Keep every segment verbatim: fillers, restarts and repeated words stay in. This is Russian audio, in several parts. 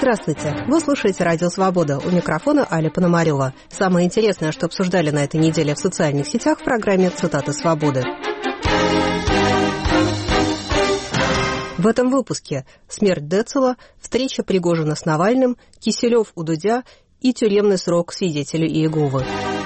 Здравствуйте! Вы слушаете «Радио Свобода». У микрофона Аля Пономарева. Самое интересное, что обсуждали на этой неделе в социальных сетях в программе «Цитаты свободы». В этом выпуске смерть Децела, встреча Пригожина с Навальным, Киселев у Дудя и тюремный срок свидетелю Иеговы.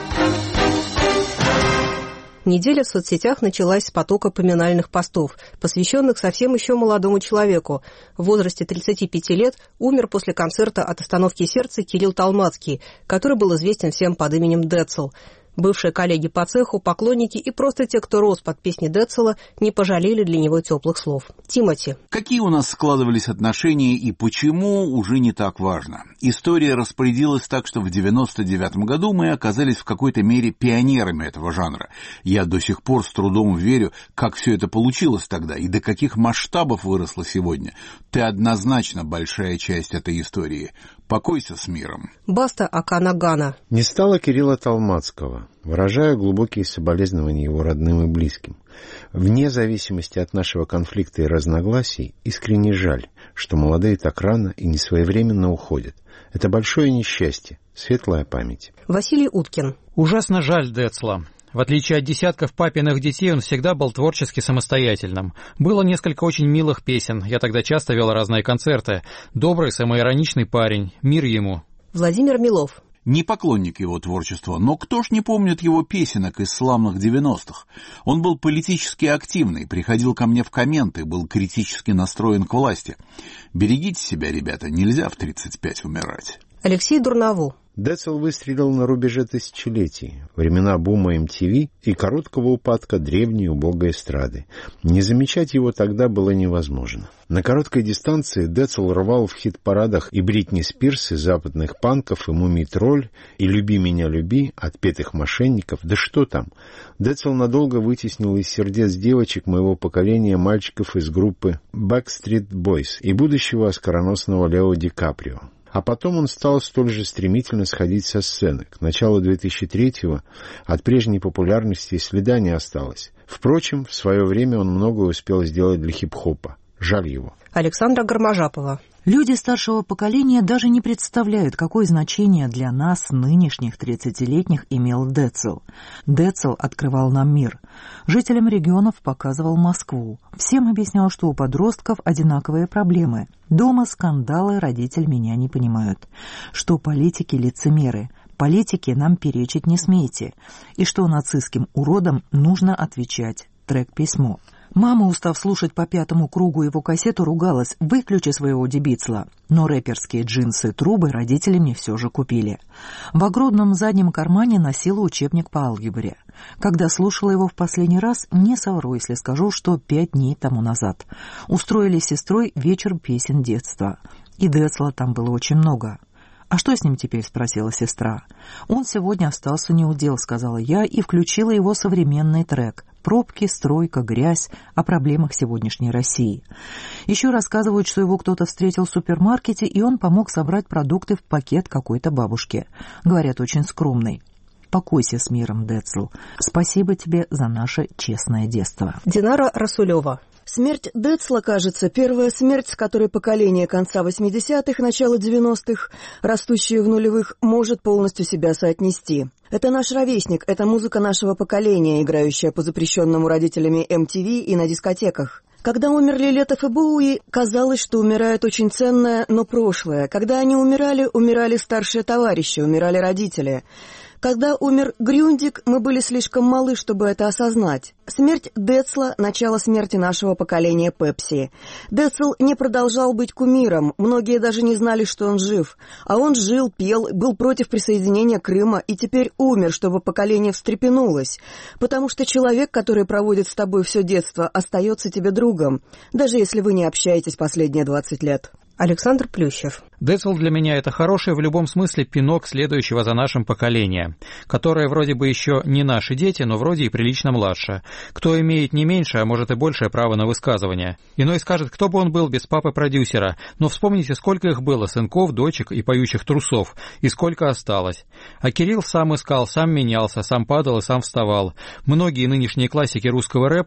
Неделя в соцсетях началась с потока поминальных постов, посвященных совсем еще молодому человеку. В возрасте тридцати пяти лет умер после концерта от остановки сердца Кирилл Толмацкий, который был известен всем под именем Децл. Бывшие коллеги по цеху, поклонники и просто те, кто рос под песни Децела, не пожалели для него теплых слов. Тимоти. Какие у нас складывались отношения и почему, уже не так важно. История распорядилась так, что в девяносто девятом году мы оказались в какой-то мере пионерами этого жанра. Я до сих пор с трудом верю, как все это получилось тогда и до каких масштабов выросло сегодня. Ты однозначно большая часть этой истории. Покойся с миром. Баста Аканагана. Не стало Кирилла Толмацкого. Выражаю глубокие соболезнования его родным и близким. Вне зависимости от нашего конфликта и разногласий, искренне жаль, что молодые так рано и несвоевременно уходят. Это большое несчастье, светлая память. Василий Уткин. Ужасно жаль Децла. В отличие от десятков папиных детей, он всегда был творчески самостоятельным. Было несколько очень милых песен. Я тогда часто вел разные концерты. Добрый, самоироничный парень. Мир ему. Владимир Милов. Не поклонник его творчества, но кто ж не помнит его песенок из славных девяностых? Он был политически активный, приходил ко мне в комменты, был критически настроен к власти. Берегите себя, ребята, нельзя в тридцать пять умирать. Алексей Дурнову. Децл выстрелил на рубеже тысячелетий, времена бума эм ти ви и короткого упадка древней убогой эстрады. Не замечать его тогда было невозможно. На короткой дистанции Децл рвал в хит-парадах и Бритни Спирс, и западных панков, и Мумий Тролль, и «Люби меня, люби», отпетых мошенников, да что там. Децл надолго вытеснил из сердец девочек моего поколения мальчиков из группы Backstreet Boys и будущего оскароносного Лео Ди Каприо. А потом он стал столь же стремительно сходить со сцены. К началу две тысячи третьего от прежней популярности и следа не осталось. Впрочем, в свое время он многое успел сделать для хип-хопа. Жаль его. Александра Гарможапова. Люди старшего поколения даже не представляют, какое значение для нас, нынешних тридцатилетних, имел Децл. Децл открывал нам мир. Жителям регионов показывал Москву. Всем объяснял, что у подростков одинаковые проблемы. Дома скандалы, родители меня не понимают. Что политики лицемеры. Политики нам перечить не смейте. И что нацистским уродам нужно отвечать. Трек «Письмо». Мама, устав слушать по пятому кругу его кассету, ругалась: «Выключи своего дебицла». Но рэперские джинсы-трубы родители мне все же купили. В огромном заднем кармане носила учебник по алгебре. Когда слушала его в последний раз, не совру, если скажу, что пять дней тому назад. Устроили с сестрой вечер песен детства. И Децла там было очень много. «А что с ним теперь?» — спросила сестра. «Он сегодня остался неудел», — сказала я и включила его современный трек. Пробки, стройка, грязь, о проблемах сегодняшней России. Еще рассказывают, что его кто-то встретил в супермаркете, и он помог собрать продукты в пакет какой-то бабушке. Говорят, очень скромный. Покойся с миром, Децл. Спасибо тебе за наше честное детство. Динара Расулева. Смерть Децла, кажется, первая смерть, с которой поколение конца восьмидесятых, начала девяностых, растущее в нулевых, может полностью себя соотнести. Это наш ровесник, это музыка нашего поколения, играющая по запрещенному родителями эм ти ви и на дискотеках. Когда умерли Летов и Боуи, казалось, что умирает очень ценное, но прошлое. Когда они умирали, умирали старшие товарищи, умирали родители. Когда умер Грюндик, мы были слишком малы, чтобы это осознать. Смерть Децла – начало смерти нашего поколения Пепси. Децл не продолжал быть кумиром, многие даже не знали, что он жив. А он жил, пел, был против присоединения Крыма и теперь умер, чтобы поколение встрепенулось. Потому что человек, который проводит с тобой все детство, остается тебе другом, даже если вы не общаетесь последние двадцать лет. Александр Плющев. Децл для меня — это хороший в любом смысле пинок следующего за нашим поколения, которое вроде бы еще не наши дети, но вроде и прилично младше. Кто имеет не меньше, а может и большее право на высказывание. Иной скажет, кто бы он был без папы-продюсера, но вспомните, сколько их было, сынков, дочек и поющих трусов, и сколько осталось. А Кирилл сам искал, сам менялся, сам падал и сам вставал. Многие нынешние классики русского рэпа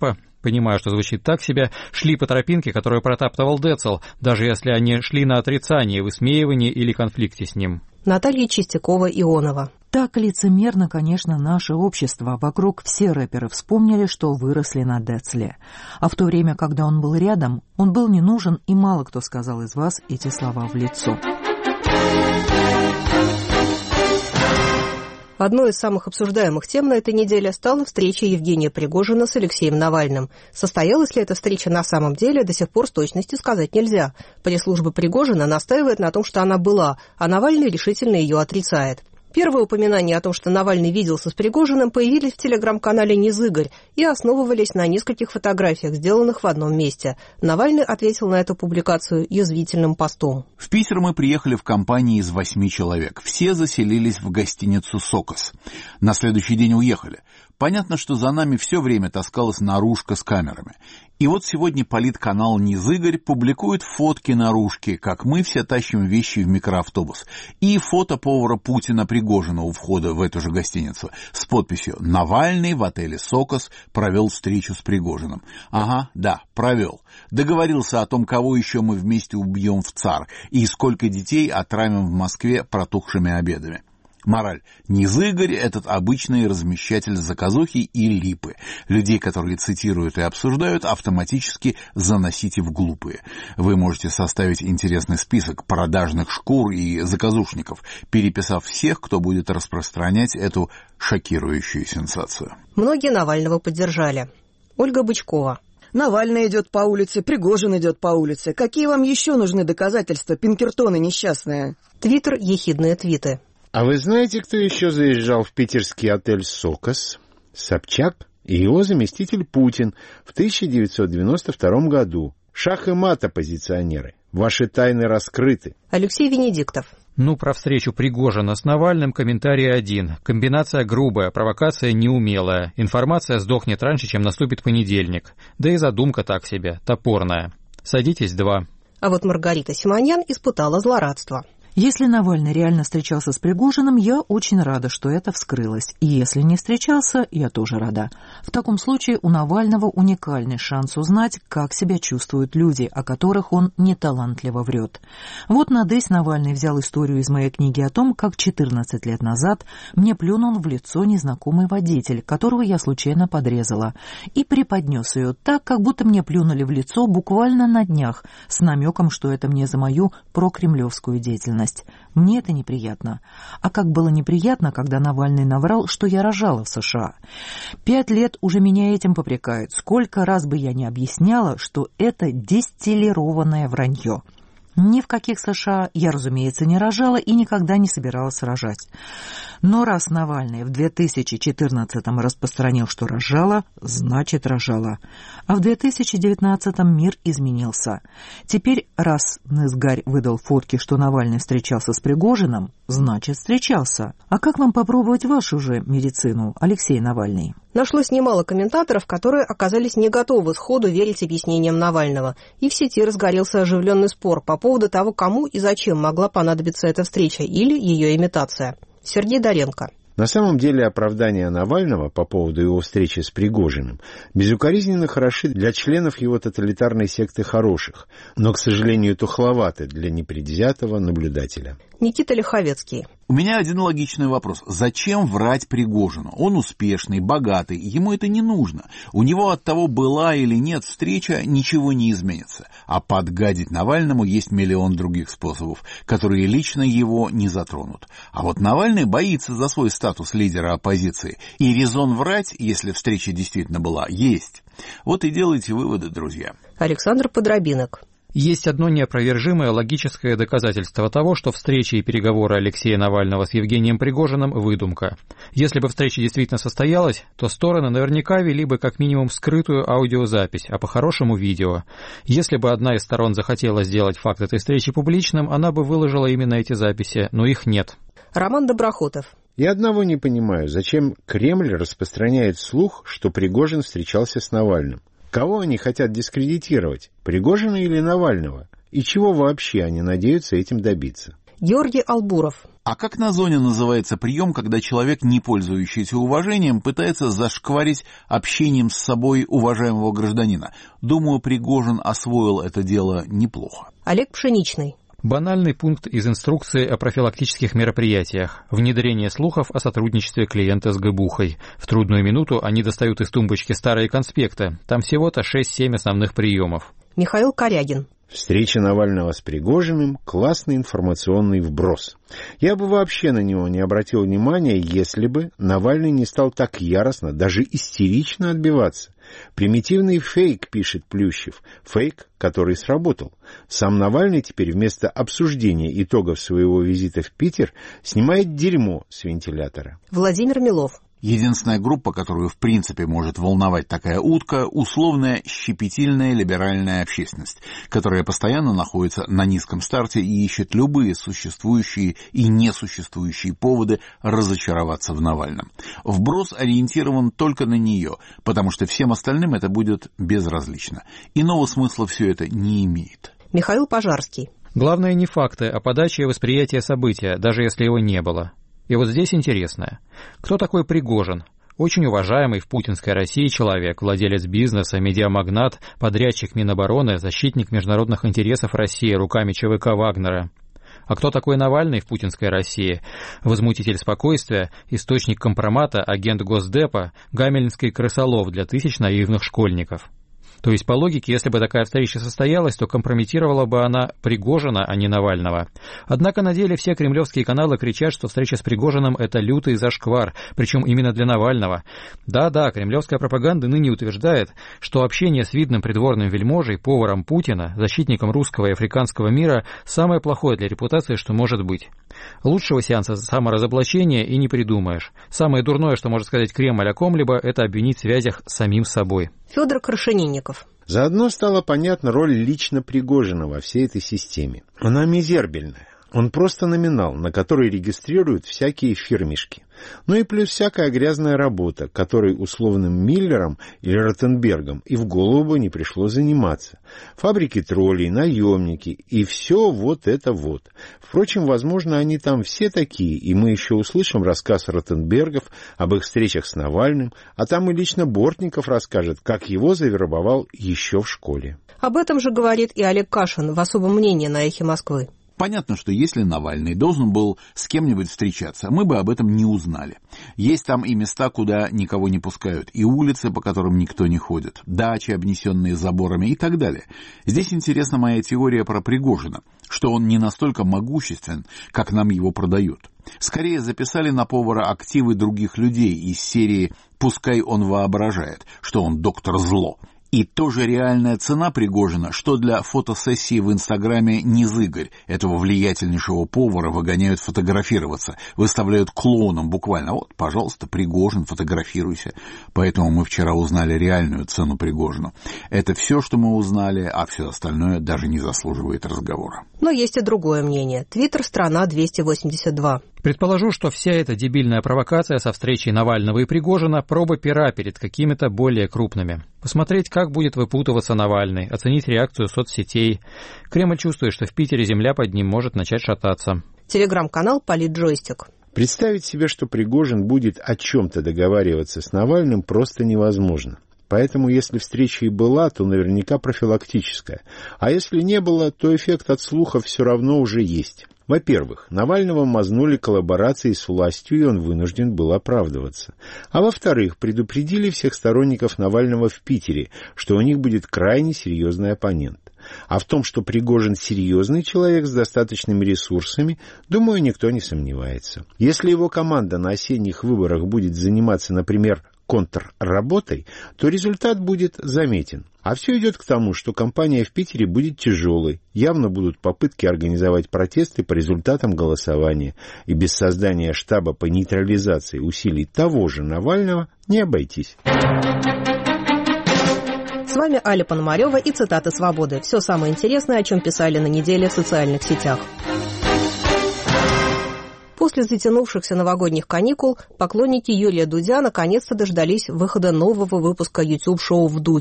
понимая, что звучит так себе, шли по тропинке, которую протаптывал Децл, даже если они шли на отрицание, высмеивание или конфликте с ним. Наталья Чистякова-Ионова. Так лицемерно, конечно, наше общество. Вокруг все рэперы вспомнили, что выросли на Децле. А в то время, когда он был рядом, он был не нужен, и мало кто сказал из вас эти слова в лицо. Одной из самых обсуждаемых тем на этой неделе стала встреча Евгения Пригожина с Алексеем Навальным. Состоялась ли эта встреча на самом деле, до сих пор с точностью сказать нельзя. Пресс-служба Пригожина настаивает на том, что она была, а Навальный решительно ее отрицает. Первые упоминания о том, что Навальный виделся с Пригожиным, появились в телеграм-канале «Низыгорь» и основывались на нескольких фотографиях, сделанных в одном месте. Навальный ответил на эту публикацию язвительным постом. В Питер мы приехали в компании из восьми человек. Все заселились в гостиницу «Сокос». На следующий день уехали. Понятно, что за нами все время таскалась наружка с камерами. И вот сегодня политканал «Низыгорь» публикует фотки наружки, как мы все тащим вещи в микроавтобус. И фото повара Путина Пригожина у входа в эту же гостиницу с подписью «Навальный в отеле «Сокос» провел встречу с Пригожиным». Ага, да, провел. Договорился о том, кого еще мы вместе убьем в ЦАР и сколько детей отравим в Москве протухшими обедами. Мораль. Низыгорь — этот обычный размещатель заказухи и липы. Людей, которые цитируют и обсуждают, автоматически заносите в глупые. Вы можете составить интересный список продажных шкур и заказушников, переписав всех, кто будет распространять эту шокирующую сенсацию. Многие Навального поддержали. Ольга Бычкова. Навальный идет по улице, Пригожин идет по улице. Какие вам еще нужны доказательства, пинкертоны несчастные? Твиттер, ехидные твиты. А вы знаете, кто еще заезжал в питерский отель «Сокос»? Собчак и его заместитель Путин в тысяча девятьсот девяносто втором году. Шах и мат, оппозиционеры. Ваши тайны раскрыты. Алексей Венедиктов. Ну, про встречу Пригожина с Навальным комментарий один. Комбинация грубая, провокация неумелая. Информация сдохнет раньше, чем наступит понедельник. Да и задумка так себе, топорная. Садитесь, два. А вот Маргарита Симоньян испытала злорадство. Если Навальный реально встречался с Пригожиным, я очень рада, что это вскрылось. И если не встречался, я тоже рада. В таком случае у Навального уникальный шанс узнать, как себя чувствуют люди, о которых он неталантливо врет. Вот надысь Навальный взял историю из моей книги о том, как четырнадцать лет назад мне плюнул в лицо незнакомый водитель, которого я случайно подрезала, и преподнес ее так, как будто мне плюнули в лицо буквально на днях, с намеком, что это мне за мою прокремлевскую деятельность. Мне это неприятно. А как было неприятно, когда Навальный наврал, что я рожала в США. Пять лет уже меня этим попрекают. Сколько раз бы я не объясняла, что это дистиллированное вранье. Ни в каких США я, разумеется, не рожала и никогда не собиралась рожать. Но раз Навальный в две тысячи четырнадцатом распространил, что рожала, значит рожала. А в две тысячи девятнадцатом мир изменился. Теперь, раз Низыгорь выдал фотки, что Навальный встречался с Пригожиным, значит встречался. А как вам попробовать вашу же медицину, Алексей Навальный? Нашлось немало комментаторов, которые оказались не готовы сходу верить объяснениям Навального. И в сети разгорелся оживленный спор по поводу того, кому и зачем могла понадобиться эта встреча или ее имитация. Сергей Доренко. На самом деле оправдания Навального по поводу его встречи с Пригожиным безукоризненно хороши для членов его тоталитарной секты хороших, но, к сожалению, тухловаты для непредвзятого наблюдателя. Никита Лиховецкий. У меня один логичный вопрос. Зачем врать Пригожину? Он успешный, богатый, ему это не нужно. У него от того, была или нет встреча, ничего не изменится. А подгадить Навальному есть миллион других способов, которые лично его не затронут. А вот Навальный боится за свой статус лидера оппозиции. И резон врать, если встреча действительно была, есть. Вот и делайте выводы, друзья. Александр Подробинок. Есть одно неопровержимое логическое доказательство того, что встречи и переговоры Алексея Навального с Евгением Пригожиным – выдумка. Если бы встреча действительно состоялась, то стороны наверняка вели бы как минимум скрытую аудиозапись, а по-хорошему видео. Если бы одна из сторон захотела сделать факт этой встречи публичным, она бы выложила именно эти записи, но их нет. Роман Доброхотов. Я одного не понимаю, зачем Кремль распространяет слух, что Пригожин встречался с Навальным. Кого они хотят дискредитировать, Пригожина или Навального? И чего вообще они надеются этим добиться? Георгий Албуров. А как на зоне называется прием, когда человек, не пользующийся уважением, пытается зашкварить общением с собой уважаемого гражданина? Думаю, Пригожин освоил это дело неплохо. Олег Пшеничный. Банальный пункт из инструкции о профилактических мероприятиях. Внедрение слухов о сотрудничестве клиента с ГБУхой. В трудную минуту они достают из тумбочки старые конспекты. Там всего-то шесть-семь основных приемов. Михаил Корягин. Встреча Навального с Пригожиным – классный информационный вброс. Я бы вообще на него не обратил внимания, если бы Навальный не стал так яростно, даже истерично отбиваться. Примитивный фейк, пишет Плющев. Фейк, который сработал. Сам Навальный теперь вместо обсуждения итогов своего визита в Питер снимает дерьмо с вентилятора. Владимир Милов. Единственная группа, которую в принципе может волновать такая утка, условная щепетильная либеральная общественность, которая постоянно находится на низком старте и ищет любые существующие и несуществующие поводы разочароваться в Навальном. Вброс ориентирован только на нее, потому что всем остальным это будет безразлично. Иного смысла все это не имеет. Михаил Пожарский. Главное не факты, а подача и восприятие события, даже если его не было. И вот здесь интересное. Кто такой Пригожин? Очень уважаемый в путинской России человек, владелец бизнеса, медиамагнат, подрядчик Минобороны, защитник международных интересов России руками ЧВК Вагнера. А кто такой Навальный в путинской России? Возмутитель спокойствия, источник компромата, агент Госдепа, гамельнский крысолов для тысяч наивных школьников. То есть, по логике, если бы такая встреча состоялась, то компрометировала бы она Пригожина, а не Навального. Однако на деле все кремлевские каналы кричат, что встреча с Пригожиным – это лютый зашквар, причем именно для Навального. Да-да, кремлевская пропаганда ныне утверждает, что общение с видным придворным вельможей, поваром Путина, защитником русского и африканского мира – самое плохое для репутации, что может быть. Лучшего сеанса саморазоблачения и не придумаешь. Самое дурное, что может сказать Кремль о ком-либо, это обвинить в связях с самим собой. Федор Крашенинников. Заодно стала понятна роль лично Пригожина во всей этой системе. Она мизербельная. Он просто номинал, на который регистрируют всякие фирмишки. Ну и плюс всякая грязная работа, которой условным Миллером или Ротенбергом и в голову бы не пришло заниматься. Фабрики троллей, наемники и все вот это вот. Впрочем, возможно, они там все такие, и мы еще услышим рассказ Ротенбергов об их встречах с Навальным, а там и лично Бортников расскажет, как его завербовал еще в школе. Об этом же говорит и Олег Кашин в особом мнении на «Эхе Москвы». Понятно, что если Навальный должен был с кем-нибудь встречаться, мы бы об этом не узнали. Есть там и места, куда никого не пускают, и улицы, по которым никто не ходит, дачи, обнесенные заборами и так далее. Здесь интересна моя теория про Пригожина, что он не настолько могуществен, как нам его продают. Скорее записали на повара активы других людей из серии «Пускай он воображает, что он доктор зло». И тоже реальная цена Пригожина, что для фотосессии в Инстаграме Низыгорь, этого влиятельнейшего повара, выгоняют фотографироваться, выставляют клоуном буквально. Вот, пожалуйста, Пригожин, фотографируйся. Поэтому мы вчера узнали реальную цену Пригожину. Это все, что мы узнали, а все остальное даже не заслуживает разговора. Но есть и другое мнение. Твиттер «Страна двести восемьдесят два». Предположу, что вся эта дебильная провокация со встречей Навального и Пригожина – проба пера перед какими-то более крупными. Посмотреть, как будет выпутываться Навальный, оценить реакцию соцсетей. Кремль чувствует, что в Питере земля под ним может начать шататься. Телеграм-канал «Политджойстик». Представить себе, что Пригожин будет о чем-то договариваться с Навальным, просто невозможно. Поэтому, если встреча и была, то наверняка профилактическая. А если не было, то эффект от слуха все равно уже есть. Во-первых, Навального мазнули коллаборацией с властью, и он вынужден был оправдываться. А во-вторых, предупредили всех сторонников Навального в Питере, что у них будет крайне серьезный оппонент. А в том, что Пригожин серьезный человек с достаточными ресурсами, думаю, никто не сомневается. Если его команда на осенних выборах будет заниматься, например, контрработой, то результат будет заметен. А все идет к тому, что кампания в Питере будет тяжелой. Явно будут попытки организовать протесты по результатам голосования. И без создания штаба по нейтрализации усилий того же Навального не обойтись. С вами Аля Пономарева и цитаты «Свободы». Все самое интересное, о чем писали на неделе в социальных сетях. После затянувшихся новогодних каникул поклонники Юрия Дудя наконец-то дождались выхода нового выпуска YouTube-шоу «Вдудь».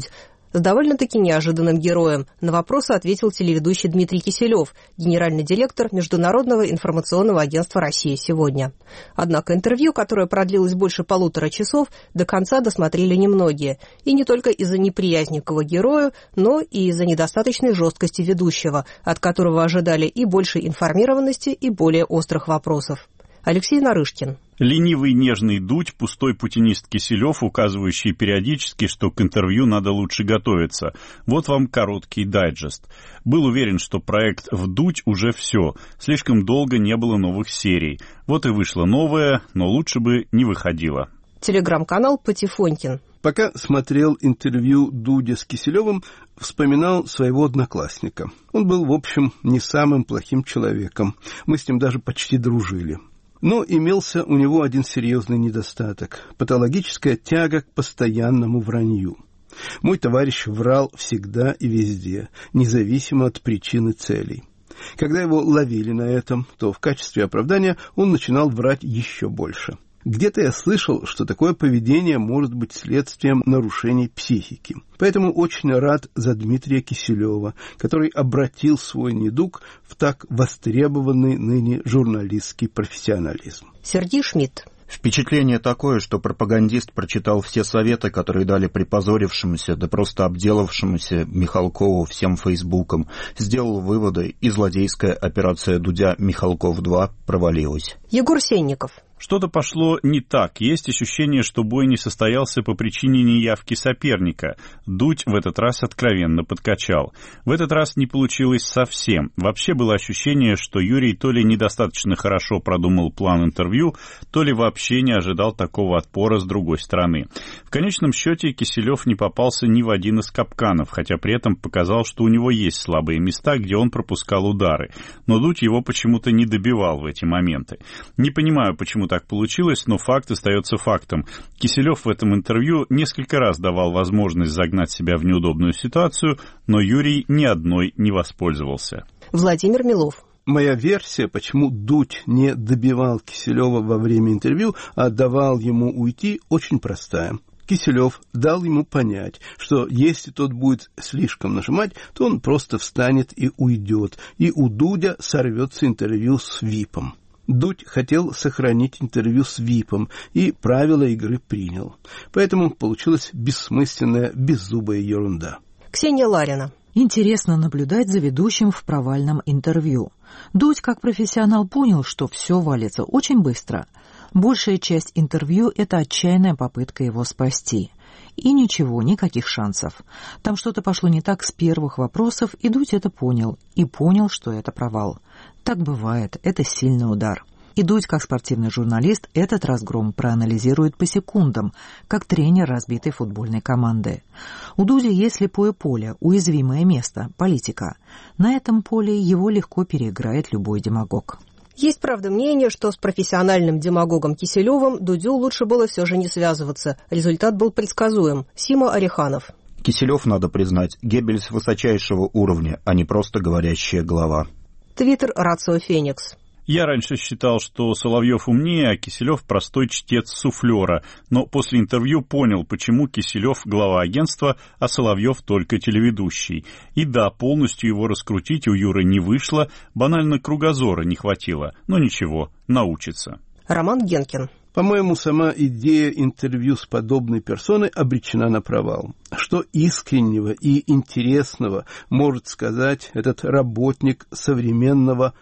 С довольно-таки неожиданным героем на вопросы ответил телеведущий Дмитрий Киселев, генеральный директор Международного информационного агентства «Россия сегодня». Однако интервью, которое продлилось больше полутора часов, до конца досмотрели немногие. И не только из-за неприязни к его герою, но и из-за недостаточной жесткости ведущего, от которого ожидали и большей информированности, и более острых вопросов. Алексей Нарышкин. Ленивый нежный Дудь, пустой путинист Киселев, указывающий периодически, что к интервью надо лучше готовиться. Вот вам короткий дайджест. Был уверен, что проект «Вдудь» уже все. Слишком долго не было новых серий. Вот и вышло новое, но лучше бы не выходило. Телеграм-канал Патефонькин. Пока смотрел интервью Дудя с Киселевым, вспоминал своего одноклассника. Он был, в общем, не самым плохим человеком. Мы с ним даже почти дружили. Но имелся у него один серьезный недостаток – патологическая тяга к постоянному вранью. Мой товарищ врал всегда и везде, независимо от причин и целей. Когда его ловили на этом, то в качестве оправдания он начинал врать еще больше. Где-то я слышал, что такое поведение может быть следствием нарушений психики. Поэтому очень рад за Дмитрия Киселева, который обратил свой недуг в так востребованный ныне журналистский профессионализм. Сергей Шмидт. Впечатление такое, что пропагандист прочитал все советы, которые дали припозорившемуся, да просто обделавшемуся Михалкову всем фейсбуком, сделал выводы, и злодейская операция Дудя «Михалков-два» провалилась. Егор Сенников. Что-то пошло не так. Есть ощущение, что бой не состоялся по причине неявки соперника. Дудь в этот раз откровенно подкачал. В этот раз не получилось совсем. Вообще было ощущение, что Юрий то ли недостаточно хорошо продумал план интервью, то ли вообще не ожидал такого отпора с другой стороны. В конечном счете Киселев не попался ни в один из капканов, хотя при этом показал, что у него есть слабые места, где он пропускал удары. Но Дудь его почему-то не добивал в эти моменты. Не понимаю, почему так получилось, но факт остается фактом. Киселев в этом интервью несколько раз давал возможность загнать себя в неудобную ситуацию, но Юрий ни одной не воспользовался. Владимир Милов. Моя версия, почему Дудь не добивал Киселева во время интервью, а давал ему уйти, очень простая. Киселев дал ему понять, что если тот будет слишком нажимать, то он просто встанет и уйдет, и у Дудя сорвется интервью с ВИПом. Дудь хотел сохранить интервью с ВИПом и правила игры принял. Поэтому получилась бессмысленная, беззубая ерунда. Ксения Ларина. Интересно наблюдать за ведущим в провальном интервью. Дудь, как профессионал, понял, что все валится очень быстро. Большая часть интервью – это отчаянная попытка его спасти. И ничего, никаких шансов. Там что-то пошло не так с первых вопросов, и Дудь это понял. И понял, что это провал. Так бывает, это сильный удар. И Дудь, как спортивный журналист, этот разгром проанализирует по секундам, как тренер разбитой футбольной команды. У Дудя есть слепое поле, уязвимое место, политика. На этом поле его легко переиграет любой демагог. Есть, правда, мнение, что с профессиональным демагогом Киселевым Дудю лучше было все же не связываться. Результат был предсказуем. Сима Ореханов. Киселев, надо признать, Геббельс высочайшего уровня, а не просто говорящая голова. Твиттер Рацио Феникс. Я раньше считал, что Соловьев умнее, а Киселев простой чтец суфлера, но после интервью понял, почему Киселев глава агентства, а Соловьев только телеведущий. И да, полностью его раскрутить у Юры не вышло, банально кругозора не хватило, но ничего, научится. Роман Генкин. По-моему, сама идея интервью с подобной персоной обречена на провал. Что искреннего и интересного может сказать этот работник современного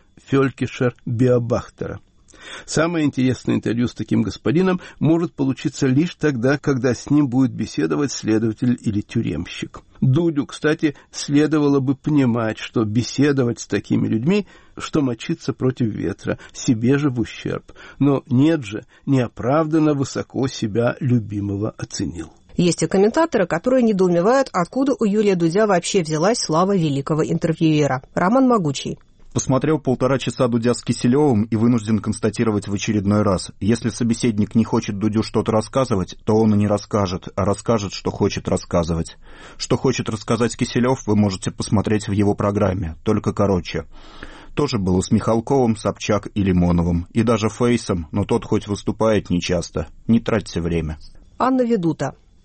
Фелькишер-Биобахтера? Самое интересное интервью с таким господином может получиться лишь тогда, когда с ним будет беседовать следователь или тюремщик. Дудю, кстати, следовало бы понимать, что беседовать с такими людьми, что мочиться против ветра, себе же в ущерб. Но нет же, неоправданно высоко себя любимого оценил. Есть и комментаторы, которые недоумевают, откуда у Юрия Дудя вообще взялась слава великого интервьюера. Роман Могучий. Посмотрел полтора часа Дудя с Киселевым и вынужден констатировать в очередной раз. Если собеседник не хочет Дудю что-то рассказывать, то он и не расскажет, а расскажет, что хочет рассказывать. Что хочет рассказать Киселев, вы можете посмотреть в его программе, только короче. Тоже было с Михалковым, Собчак и Лимоновым. И даже Фейсом, но тот хоть выступает нечасто. Не тратьте время. Анна Ведута.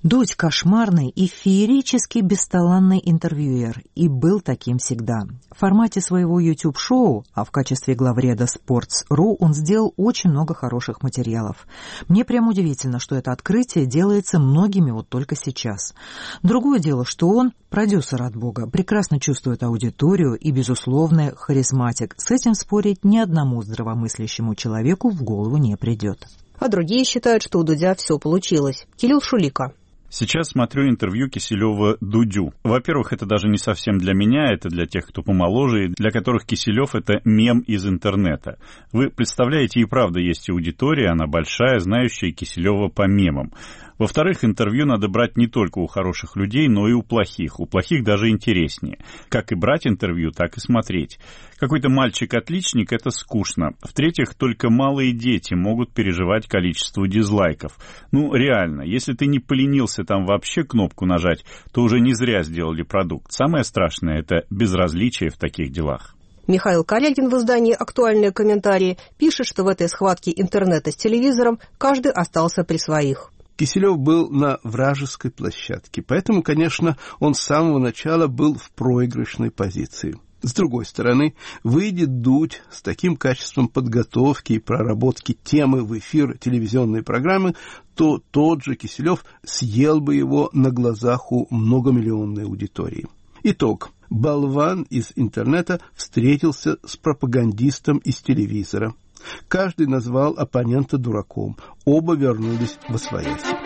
Дудь кошмарный и феерически бесталанный интервьюер, и был таким всегда. В формате своего YouTube-шоу, а в качестве главреда Sports точка ру он сделал очень много хороших материалов. Мне прям удивительно, что это открытие делается многими вот только сейчас. Другое дело, что он, продюсер от Бога, прекрасно чувствует аудиторию и, безусловно, харизматик. С этим спорить ни одному здравомыслящему человеку в голову не придет. А другие считают, что у Дудя все получилось. Кирилл Шулика. Сейчас смотрю интервью Киселева Дудю. Во-первых, это даже не совсем для меня, это для тех, кто помоложе, и для которых Киселев — это мем из интернета. Вы представляете, и правда есть аудитория, она большая, знающая Киселева по мемам. Во-вторых, интервью надо брать не только у хороших людей, но и у плохих. У плохих даже интереснее. Как и брать интервью, так и смотреть. Какой-то мальчик-отличник — это скучно. В-третьих, только малые дети могут переживать количество дизлайков. Ну, реально, если ты не поленился там вообще кнопку нажать, то уже не зря сделали продукт. Самое страшное — это безразличие в таких делах. Михаил Корягин в издании «Актуальные комментарии» пишет, что в этой схватке интернета с телевизором каждый остался при своих. Киселев был на вражеской площадке, поэтому, конечно, он с самого начала был в проигрышной позиции. С другой стороны, выйдет Дудь с таким качеством подготовки и проработки темы в эфир телевизионной программы, то тот же Киселев съел бы его на глазах у многомиллионной аудитории. Итог. Болван из интернета встретился с пропагандистом из телевизора. Каждый назвал оппонента дураком. Оба вернулись восвояси.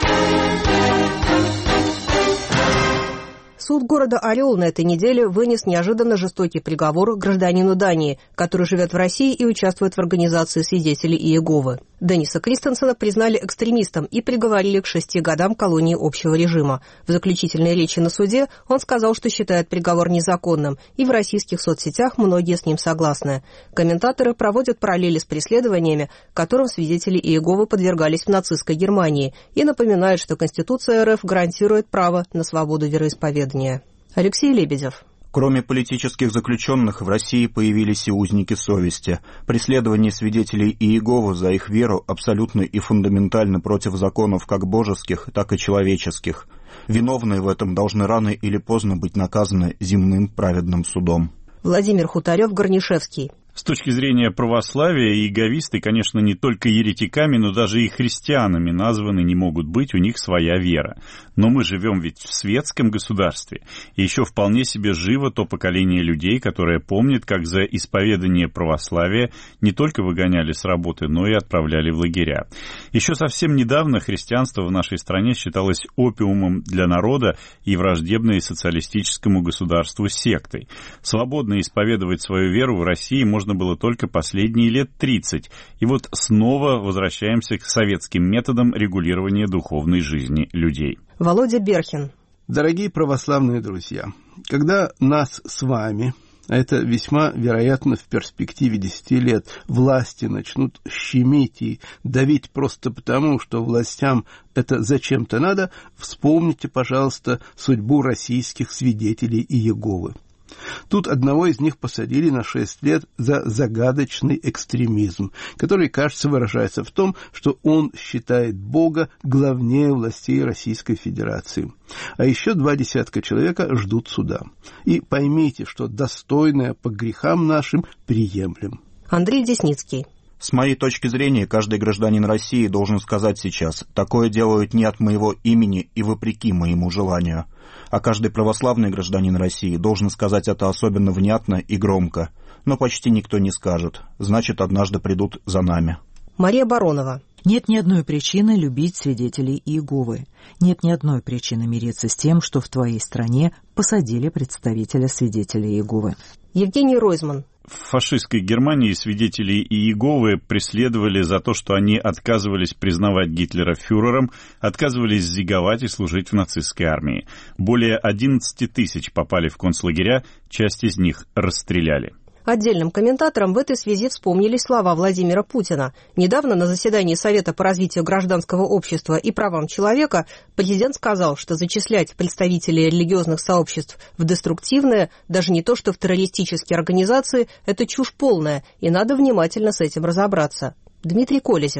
Суд города Орел на этой неделе вынес неожиданно жестокий приговор гражданину Дании, который живет в России и участвует в организации свидетелей Иеговы. Денниса Кристенсена признали экстремистом и приговорили к шести годам колонии общего режима. В заключительной речи на суде он сказал, что считает приговор незаконным, и в российских соцсетях многие с ним согласны. Комментаторы проводят параллели с преследованиями, которым свидетели Иеговы подвергались в нацистской Германии, и напоминают, что Конституция РФ гарантирует право на свободу вероисповедания. Алексей Лебедев. Кроме политических заключенных, в России появились и узники совести. Преследование свидетелей Иеговы за их веру абсолютно и фундаментально против законов как божеских, так и человеческих. Виновные в этом должны рано или поздно быть наказаны земным праведным судом. Владимир Хутарев-Горнишевский. С точки зрения православия, иеговисты, конечно, не только еретиками, но даже и христианами названы не могут быть, у них своя вера. Но мы живем ведь в светском государстве, и еще вполне себе живо то поколение людей, которое помнит, как за исповедание православия не только выгоняли с работы, но и отправляли в лагеря. Еще совсем недавно христианство в нашей стране считалось опиумом для народа и враждебной социалистическому государству сектой. Свободно исповедовать свою веру в России можно было только последние лет тридцать. И вот снова возвращаемся к советским методам регулирования духовной жизни людей. Володя Берхин. Дорогие православные друзья, когда нас с вами, а это весьма вероятно в перспективе десяти лет, власти начнут щемить и давить просто потому, что властям это зачем-то надо, вспомните, пожалуйста, судьбу российских свидетелей Иеговы. Тут одного из них посадили на шесть лет за загадочный экстремизм, который, кажется, выражается в том, что он считает Бога главнее властей Российской Федерации. А еще два десятка человека ждут суда. И поймите, что достойное по грехам нашим приемлем. Андрей Десницкий. С моей точки зрения, каждый гражданин России должен сказать сейчас: такое делают не от моего имени и вопреки моему желанию. А каждый православный гражданин России должен сказать это особенно внятно и громко. Но почти никто не скажет. Значит, однажды придут за нами. Мария Баронова. Нет ни одной причины любить свидетелей Иеговы. Нет ни одной причины мириться с тем, что в твоей стране посадили представителя свидетелей Иеговы. Евгений Ройзман. В фашистской Германии свидетелей Иеговы преследовали за то, что они отказывались признавать Гитлера фюрером, отказывались зиговать и служить в нацистской армии. Более одиннадцати тысяч попали в концлагеря, часть из них расстреляли. Отдельным комментаторам в этой связи вспомнились слова Владимира Путина. Недавно на заседании Совета по развитию гражданского общества и правам человека президент сказал, что зачислять представителей религиозных сообществ в деструктивные, даже не то что в террористические организации, это чушь полная, и надо внимательно с этим разобраться. Дмитрий Колезев.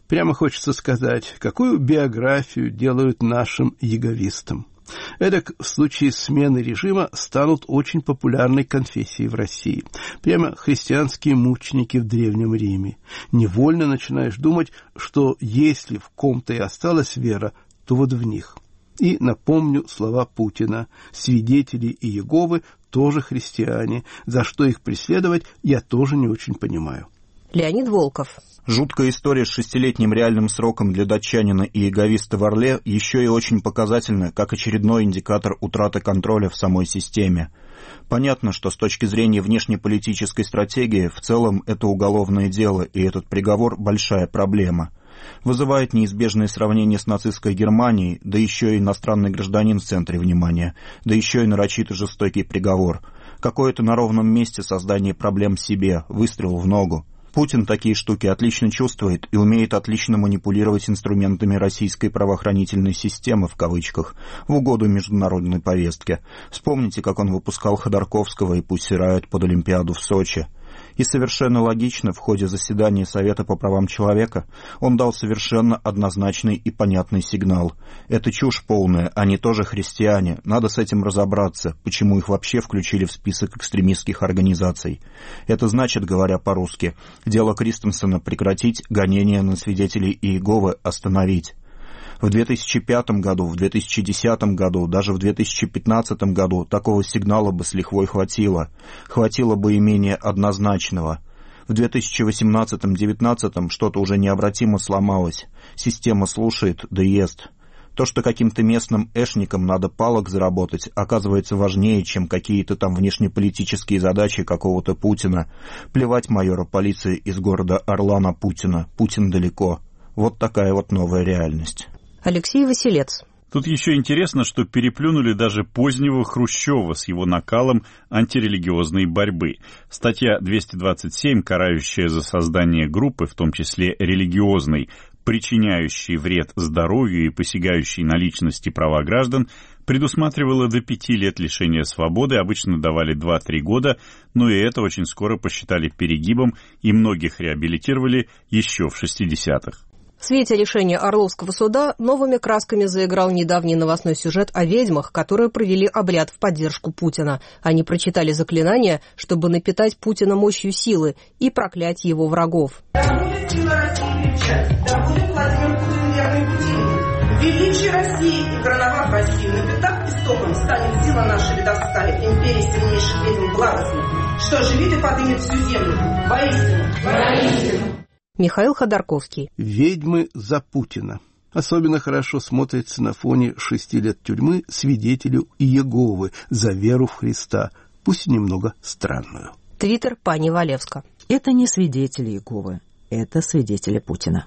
Прямо хочется сказать, какую биографию делают нашим яговистам. Эдак в случае смены режима станут очень популярной конфессией в России. Прямо христианские мученики в Древнем Риме. Невольно начинаешь думать, что если в ком-то и осталась вера, то вот в них. И напомню слова Путина. Свидетели Иеговы тоже христиане. За что их преследовать, я тоже не очень понимаю. Леонид Волков. Жуткая история с шестилетним реальным сроком для датчанина и иеговиста в Орле еще и очень показательна, как очередной индикатор утраты контроля в самой системе. Понятно, что с точки зрения внешнеполитической стратегии в целом это уголовное дело, и этот приговор – большая проблема. Вызывает неизбежное сравнение с нацистской Германией, да еще и иностранный гражданин в центре внимания, да еще и нарочито жестокий приговор. Какое-то на ровном месте создание проблем себе, выстрел в ногу. Путин такие штуки отлично чувствует и умеет отлично манипулировать инструментами российской правоохранительной системы, в кавычках, в угоду международной повестке. Вспомните, как он выпускал Ходорковского и Пусси Райот под Олимпиаду в Сочи. И совершенно логично, в ходе заседания Совета по правам человека он дал совершенно однозначный и понятный сигнал. Это чушь полная, они тоже христиане, надо с этим разобраться, почему их вообще включили в список экстремистских организаций. Это значит, говоря по-русски, дело Кристенсена прекратить, гонения на свидетелей Иеговы остановить. В две тысячи пятом году, в две тысячи десятом году, даже в две тысячи пятнадцатом году такого сигнала бы с лихвой хватило. Хватило бы и менее однозначного. В две тысячи восемнадцатом-девятнадцатом что-то уже необратимо сломалось. Система слушает, да ест. То, что каким-то местным эшникам надо палок заработать, оказывается важнее, чем какие-то там внешнеполитические задачи какого-то Путина. Плевать майора полиции из города Орла на Путина. Путин далеко. Вот такая вот новая реальность. Алексей Василец. Тут еще интересно, что переплюнули даже позднего Хрущева с его накалом антирелигиозной борьбы. Статья двести двадцать семь, карающая за создание группы, в том числе религиозной, причиняющей вред здоровью и посягающей на личности права граждан, предусматривала до пяти лет лишения свободы, обычно давали два-три года, но и это очень скоро посчитали перегибом, и многих реабилитировали еще в шестидесятых. В свете решения Орловского суда новыми красками заиграл недавний новостной сюжет о ведьмах, которые провели обряд в поддержку Путина. Они прочитали заклинание, чтобы напитать Путина мощью силы и проклять его врагов. Да будет сила России кричать, да будет Владимир Путин верный пути. Величие России и короновав Россию, напитав истоком, станет сила наша ледостая, империи сильнейших ведьм благостных, что оживит и подымет всю землю. Воистину, воистину. Михаил Ходорковский. «Ведьмы за Путина». Особенно хорошо смотрится на фоне шести лет тюрьмы свидетелю Иеговы за веру в Христа, пусть немного странную. Твиттер Пани Валевска. Это не свидетели Иеговы, это свидетели Путина.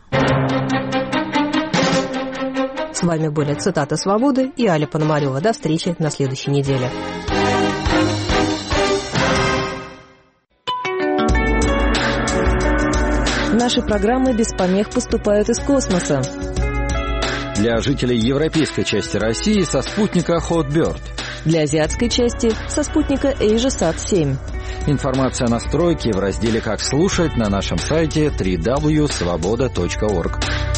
С вами были «Цитаты свободы» и Аля Пономарева. До встречи на следующей неделе. Наши программы без помех поступают из космоса. Для жителей европейской части России со спутника Hotbird. Для азиатской части со спутника AsiaSat семь. Информация о настройке в разделе «Как слушать» на нашем сайте дабл-ю дабл ю дабл ю точка свобода точка орг.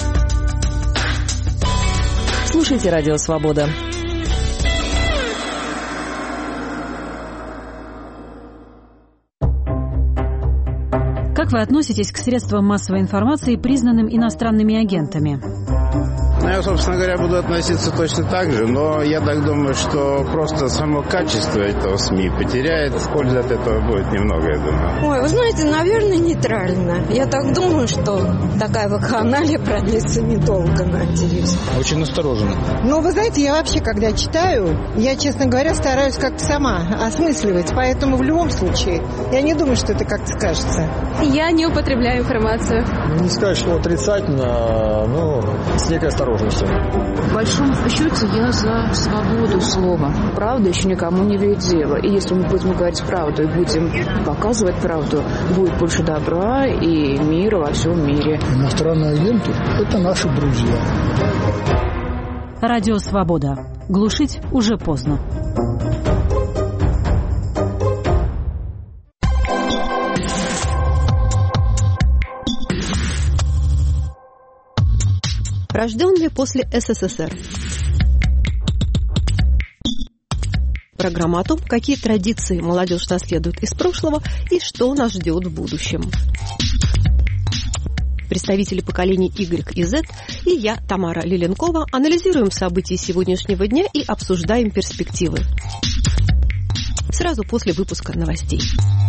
Слушайте «Радио Свобода». Как вы относитесь к средствам массовой информации, признанным иностранными агентами? Ну, я, собственно говоря, буду относиться точно так же, но я так думаю, что просто само качество этого СМИ потеряет, пользы от этого будет немного, я думаю. Ой, вы знаете, наверное, нейтрально. Я так думаю, что такая вакханалия продлится недолго, надеюсь. Очень настороженно. Ну, вы знаете, я вообще, когда читаю, я, честно говоря, стараюсь как-то сама осмысливать, поэтому в любом случае я не думаю, что это как-то скажется. Я не употребляю информацию. Не сказать, что отрицательно, но с некой осторожностью. В большом счете я за свободу слова. Правда еще никому не ведет дело. И если мы будем говорить правду и будем показывать правду, будет больше добра и мира во всем мире. Иностранные агенты – это наши друзья. Радио «Свобода». Глушить уже поздно. рожденные после СССР. Программа о том, какие традиции молодежь наследует из прошлого и что нас ждет в будущем. Представители поколений Y и Z и я, Тамара Лиленкова, анализируем события сегодняшнего дня и обсуждаем перспективы. Сразу после выпуска новостей.